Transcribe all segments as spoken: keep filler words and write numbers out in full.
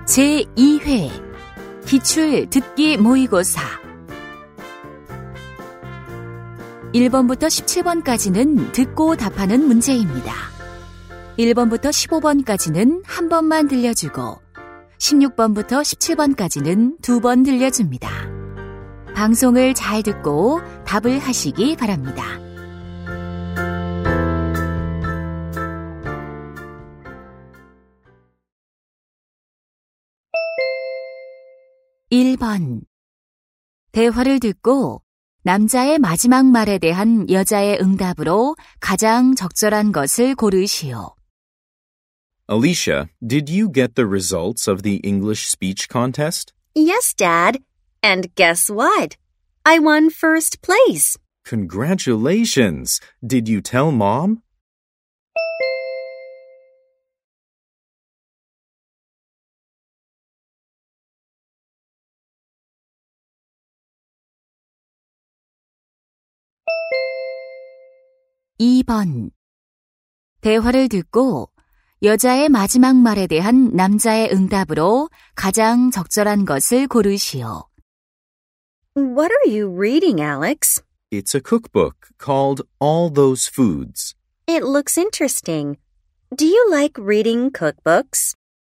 제이 회 기출 듣기 모의고사 일 번부터 십칠 번까지는 듣고 답하는 문제입니다. 일 번부터 십오 번까지는 한 번만 들려주고 십육 번부터 십칠 번까지는 두 번 들려줍니다. 방송을 잘 듣고 답을 하시기 바랍니다. 일 번 대화를 듣고 남자의 마지막 말에 대한 여자의 응답으로 가장 적절한 것을 고르시오. Alicia, did you get the results of the English speech contest? Yes, Dad. And guess what? I won first place. Congratulations! Did you tell Mom? 이 번 대화를 듣고 여자의 마지막 말에 대한 남자의 응답으로 가장 적절한 것을 고르시오. What are you reading, Alex? It's a cookbook called All Those Foods. It looks interesting. Do you like reading cookbooks?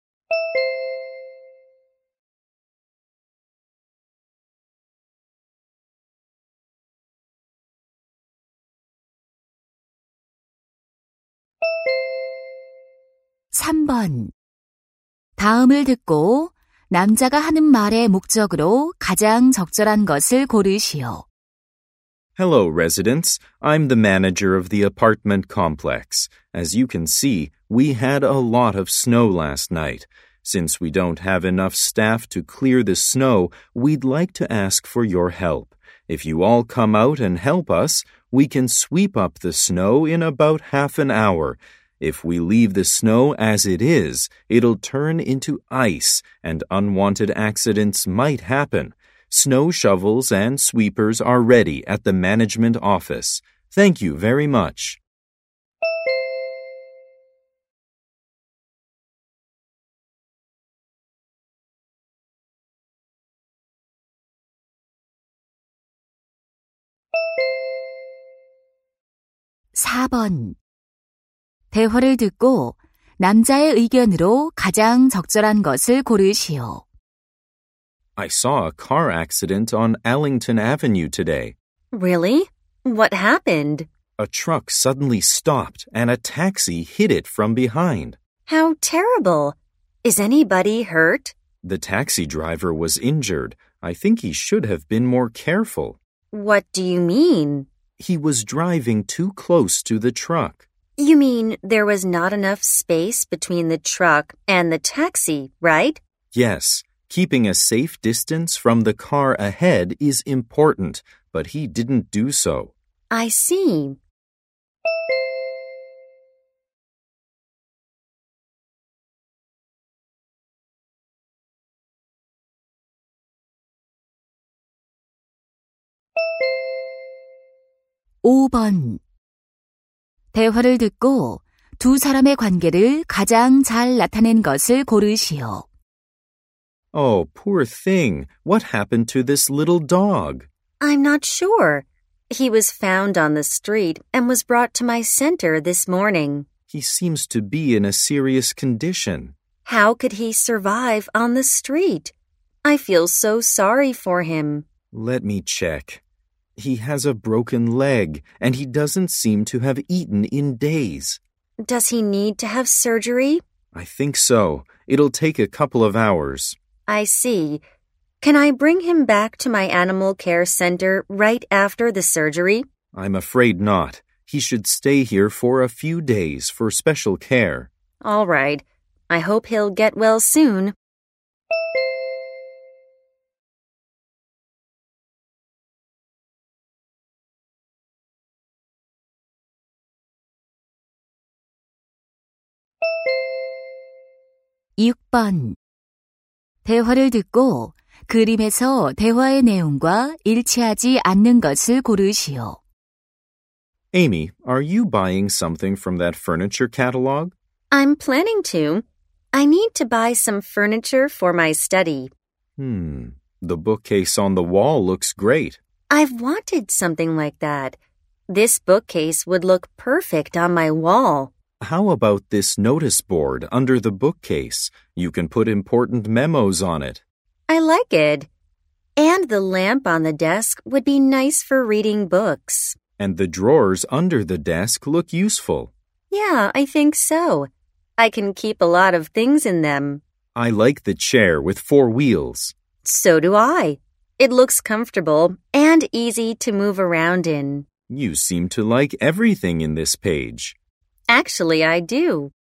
삼 번 다음을 듣고 남자가 하는 말의 목적으로 가장 적절한 것을 고르시오. Hello, residents. I'm the manager of the apartment complex. As you can see, we had a lot of snow last night. Since we don't have enough staff to clear the snow, we'd like to ask for your help. If you all come out and help us, we can sweep up the snow in about half an hour. If we leave the snow as it is, it'll turn into ice and unwanted accidents might happen. Snow shovels and sweepers are ready at the management office. Thank you very much. 사 번 대화를 듣고 남자의 의견으로 가장 적절한 것을 고르시오. I saw a car accident on Allington Avenue today. Really? What happened? A truck suddenly stopped and a taxi hit it from behind. How terrible. Is anybody hurt? The taxi driver was injured. I think he should have been more careful. What do you mean? He was driving too close to the truck. You mean there was not enough space between the truck and the taxi, right? Yes, keeping a safe distance from the car ahead is important, but he didn't do so. I see. 오 번 대화를 듣고 두 사람의 관계를 가장 잘 나타낸 것을 고르시오. Oh, poor thing. What happened to this little dog? I'm not sure. He was found on the street and was brought to my center this morning. He seems to be in a serious condition. How could he survive on the street? I feel so sorry for him. Let me check. He has a broken leg, and he doesn't seem to have eaten in days. Does he need to have surgery? I think so. It'll take a couple of hours. I see. Can I bring him back to my animal care center right after the surgery? I'm afraid not. He should stay here for a few days for special care. All right. I hope he'll get well soon. 육 번 대화를 듣고 그림에서 대화의 내용과 일치하지 않는 것을 고르시오. Amy, are you buying something from that furniture catalog? I'm planning to. I need to buy some furniture for my study. Hmm, the bookcase on the wall looks great. I've wanted something like that. This bookcase would look perfect on my wall. How about this notice board under the bookcase? You can put important memos on it. I like it. And the lamp on the desk would be nice for reading books. And the drawers under the desk look useful. Yeah, I think so. I can keep a lot of things in them. I like the chair with four wheels. So do I. It looks comfortable and easy to move around in. You seem to like everything in this page. Actually, I do.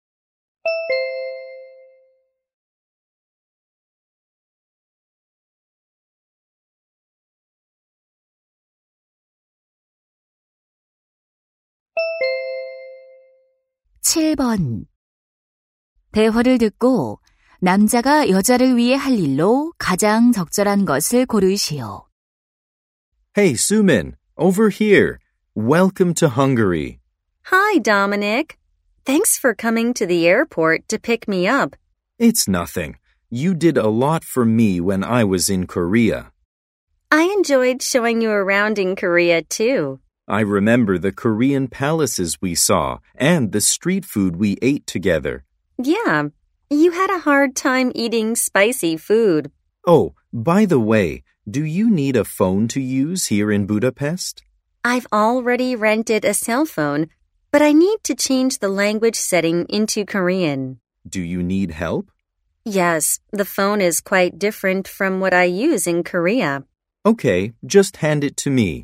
칠 번. 대화를 듣고 남자가 여자를 위해 할 일로 가장 적절한 것을 고르시오. Hey, Sumin, over here. Welcome to Hungary. Hi, Dominic. Thanks for coming to the airport to pick me up. It's nothing. You did a lot for me when I was in Korea. I enjoyed showing you around in Korea, too. I remember the Korean palaces we saw and the street food we ate together. Yeah, you had a hard time eating spicy food. Oh, by the way, do you need a phone to use here in Budapest? I've already rented a cell phone, but I need to change the language setting into Korean. Do you need help? Yes, the phone is quite different from what I use in Korea. Okay, just hand it to me.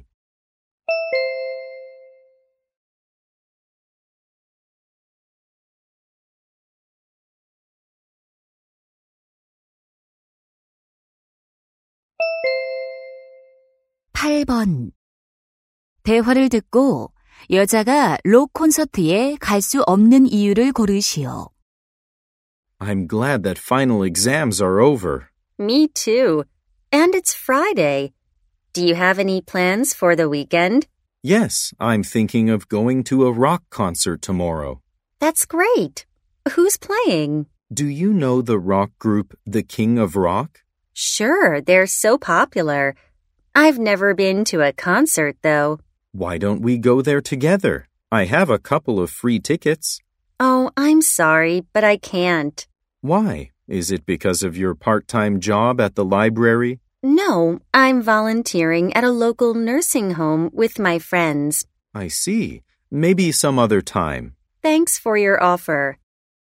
팔 번. 대화를 듣고 여자가 록 콘서트에 갈 수 없는 이유를 고르시오. I'm glad that final exams are over. Me too. And it's Friday. Do you have any plans for the weekend? Yes, I'm thinking of going to a rock concert tomorrow. That's great. Who's playing? Do you know the rock group The King of Rock? Sure, they're so popular. I've never been to a concert, though. Why don't we go there together? I have a couple of free tickets. Oh, I'm sorry, but I can't. Why? Is it because of your part-time job at the library? No, I'm volunteering at a local nursing home with my friends. I see. Maybe some other time. Thanks for your offer.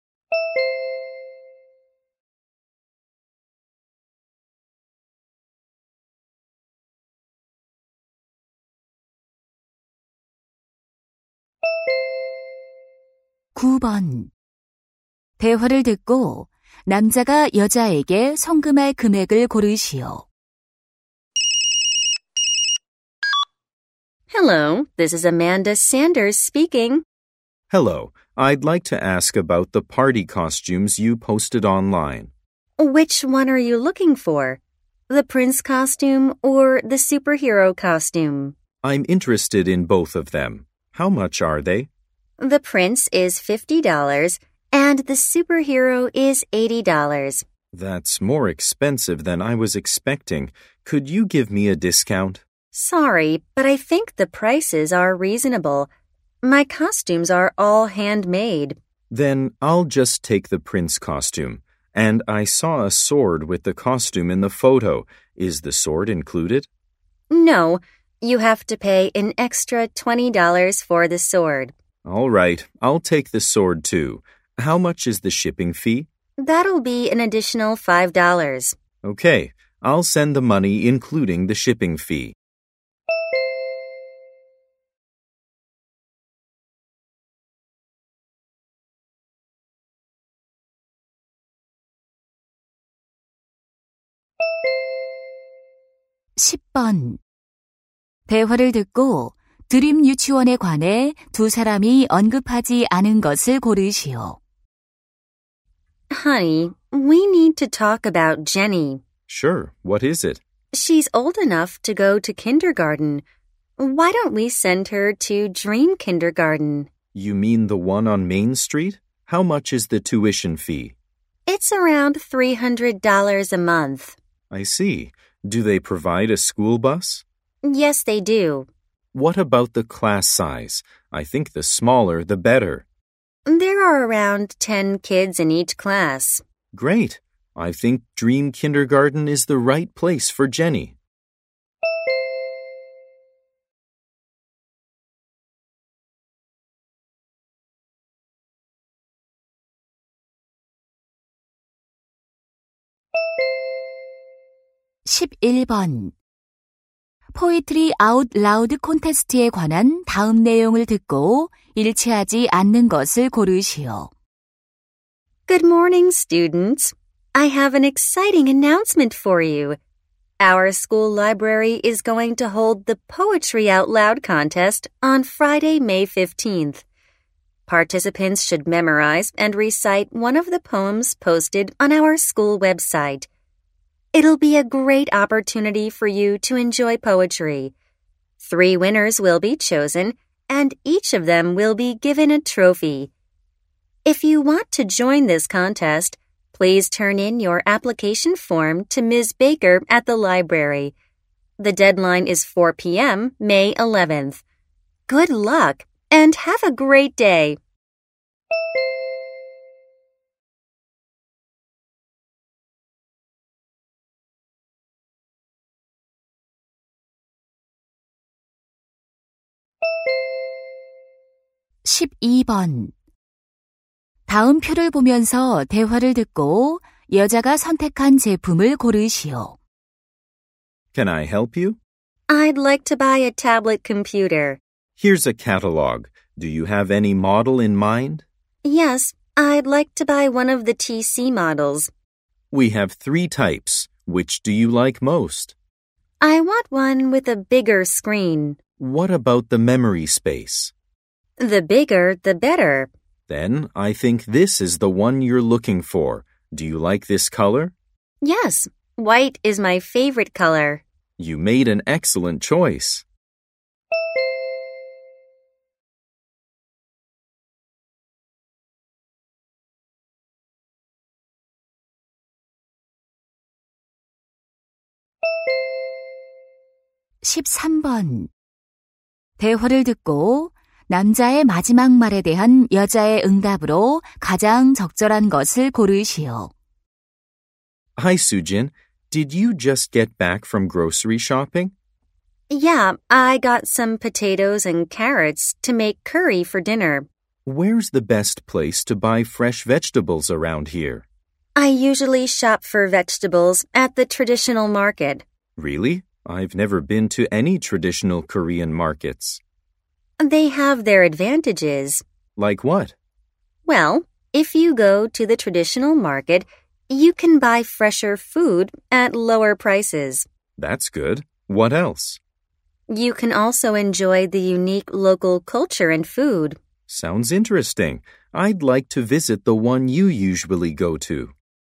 구 번. 대화를 듣고 남자가 여자에게 송금할 금액을 고르시오. Hello, this is Amanda Sanders speaking. Hello, I'd like to ask about the party costumes you posted online. Which one are you looking for? The prince costume or the superhero costume? I'm interested in both of them. How much are they? The prince is fifty dollars and the superhero is eighty dollars. That's more expensive than I was expecting. Could you give me a discount? Sorry, but I think the prices are reasonable. My costumes are all handmade. Then I'll just take the prince costume. And I saw a sword with the costume in the photo. Is the sword included? No, you have to pay an extra twenty dollars for the sword. All right, I'll take the sword too. How much is the shipping fee? That'll be an additional five dollars. Okay, I'll send the money including the shipping fee. 십 번. 대화를 듣고 드림 유치원에 관해 두 사람이 언급하지 않은 것을 고르시오. Honey, we need to talk about Jenny. Sure, what is it? She's old enough to go to kindergarten. Why don't we send her to Dream Kindergarten? You mean the one on Main Street? How much is the tuition fee? It's around three hundred dollars a month. I see. Do they provide a school bus? Yes, they do. What about the class size? I think the smaller, the better. There are around ten kids in each class. Great. I think Dream Kindergarten is the right place for Jenny. 십일 번. 포이트리 아웃 라우드 콘테스트에 관한 다음 내용을 듣고 일치하지 않는 것을 고르시오. Good morning, students. I have an exciting announcement for you. Our school library is going to hold the Poetry Out Loud contest on Friday, May fifteenth. Participants should memorize and recite one of the poems posted on our school website. It'll be a great opportunity for you to enjoy poetry. Three winners will be chosen, and each of them will be given a trophy. If you want to join this contest, please turn in your application form to Miz Baker at the library. The deadline is four p.m., May eleventh. Good luck, and have a great day. 십이 번. 다음 표를 보면서 대화를 듣고 여자가 선택한 제품을 고르시오. Can I help you? I'd like to buy a tablet computer. Here's a catalog. Do you have any model in mind? Yes, I'd like to buy one of the T C models. We have three types. Which do you like most? I want one with a bigger screen. What about the memory space? The bigger, the better. Then I think this is the one you're looking for. Do you like this color? Yes, white is my favorite color. You made an excellent choice. 십삼 번. 대화를 듣고 남자의 마지막 말에 대한 여자의 응답으로 가장 적절한 것을 고르시오. Hi, Sujin. Did you just get back from grocery shopping? Yeah, I got some potatoes and carrots to make curry for dinner. Where's the best place to buy fresh vegetables around here? I usually shop for vegetables at the traditional market. Really? I've never been to any traditional Korean markets. They have their advantages. Like what? Well, if you go to the traditional market, you can buy fresher food at lower prices. That's good. What else? You can also enjoy the unique local culture and food. Sounds interesting. I'd like to visit the one you usually go to.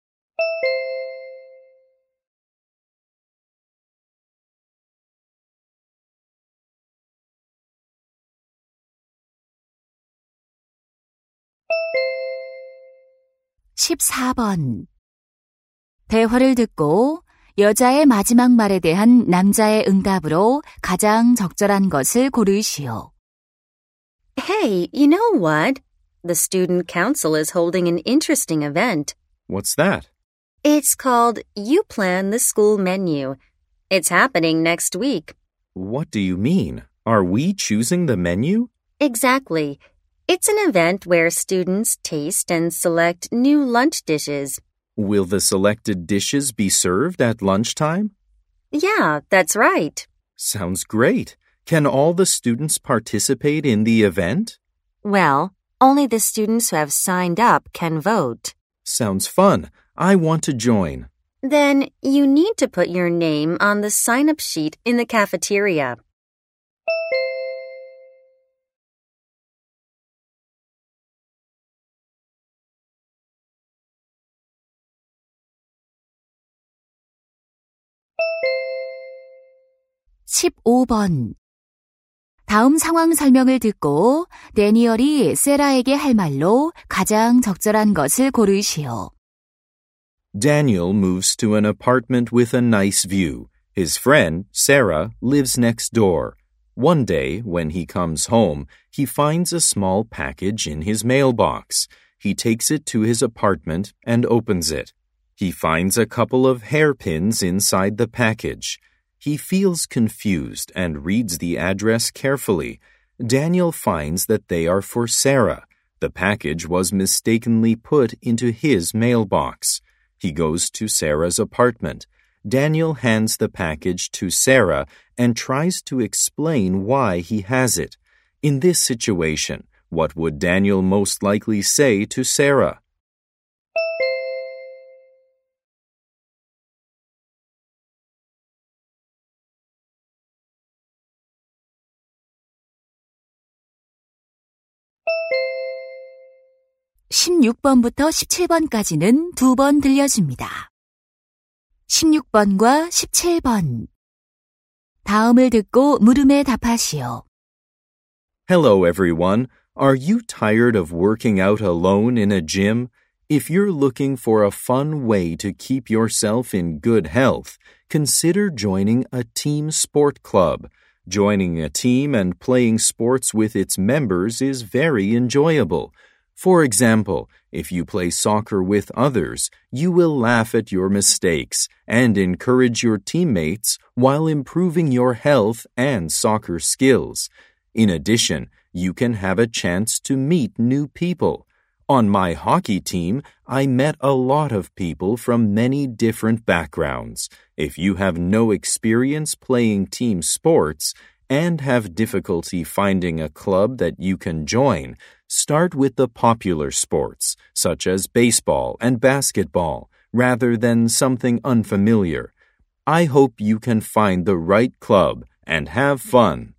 십사 번. 대화를 듣고 여자의 마지막 말에 대한 남자의 응답으로 가장 적절한 것을 고르시오. Hey, you know what? The student council is holding an interesting event. What's that? It's called You Plan the School Menu. It's happening next week. What do you mean? Are we choosing the menu? Exactly. It's an event where students taste and select new lunch dishes. Will the selected dishes be served at lunchtime? Yeah, that's right. Sounds great. Can all the students participate in the event? Well, only the students who have signed up can vote. Sounds fun. I want to join. Then you need to put your name on the sign-up sheet in the cafeteria. 십오 번. 다음 상황 설명을 듣고 데니얼이 세라에게 할 말로 가장 적절한 것을 고르시오. Daniel moves to an apartment with a nice view. His friend, Sarah, lives next door. One day, when he comes home, he finds a small package in his mailbox. He takes it to his apartment and opens it. He finds a couple of hairpins inside the package. He feels confused and reads the address carefully. Daniel finds that they are for Sarah. The package was mistakenly put into his mailbox. He goes to Sarah's apartment. Daniel hands the package to Sarah and tries to explain why he has it. In this situation, what would Daniel most likely say to Sarah? 십육 번부터 십칠 번까지는 두 번 들려줍니다. 십육 번과 십칠 번. 다음을 듣고 물음에 답하시오. Hello, everyone. Are you tired of working out alone in a gym? If you're looking for a fun way to keep yourself in good health, consider joining a team sport club. Joining a team and playing sports with its members is very enjoyable. For example, if you play soccer with others, you will laugh at your mistakes and encourage your teammates while improving your health and soccer skills. In addition, you can have a chance to meet new people. On my hockey team, I met a lot of people from many different backgrounds. If you have no experience playing team sports and have difficulty finding a club that you can join, start with the popular sports, such as baseball and basketball, rather than something unfamiliar. I hope you can find the right club and have fun.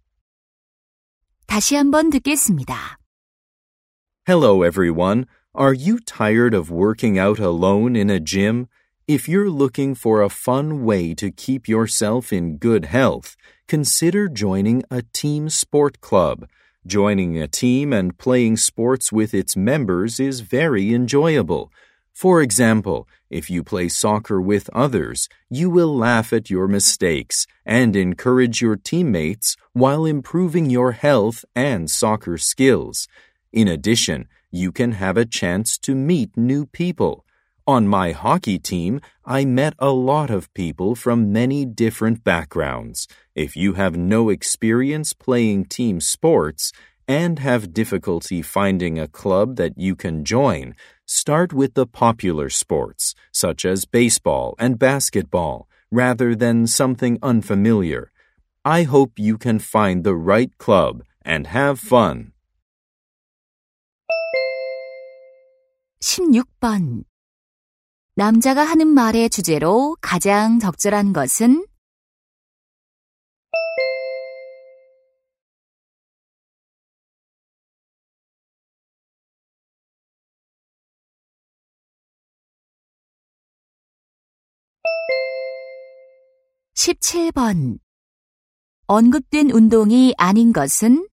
다시 한번 듣겠습니다. Hello, everyone. Are you tired of working out alone in a gym? If you're looking for a fun way to keep yourself in good health, consider joining a team sport club. Joining a team and playing sports with its members is very enjoyable. For example, if you play soccer with others, you will laugh at your mistakes and encourage your teammates while improving your health and soccer skills. In addition, you can have a chance to meet new people. On my hockey team, I met a lot of people from many different backgrounds. If you have no experience playing team sports and have difficulty finding a club that you can join, start with the popular sports, such as baseball and basketball, rather than something unfamiliar. I hope you can find the right club and have fun. 십육 번. 남자가 하는 말의 주제로 가장 적절한 것은? 십칠 번. 언급된 운동이 아닌 것은?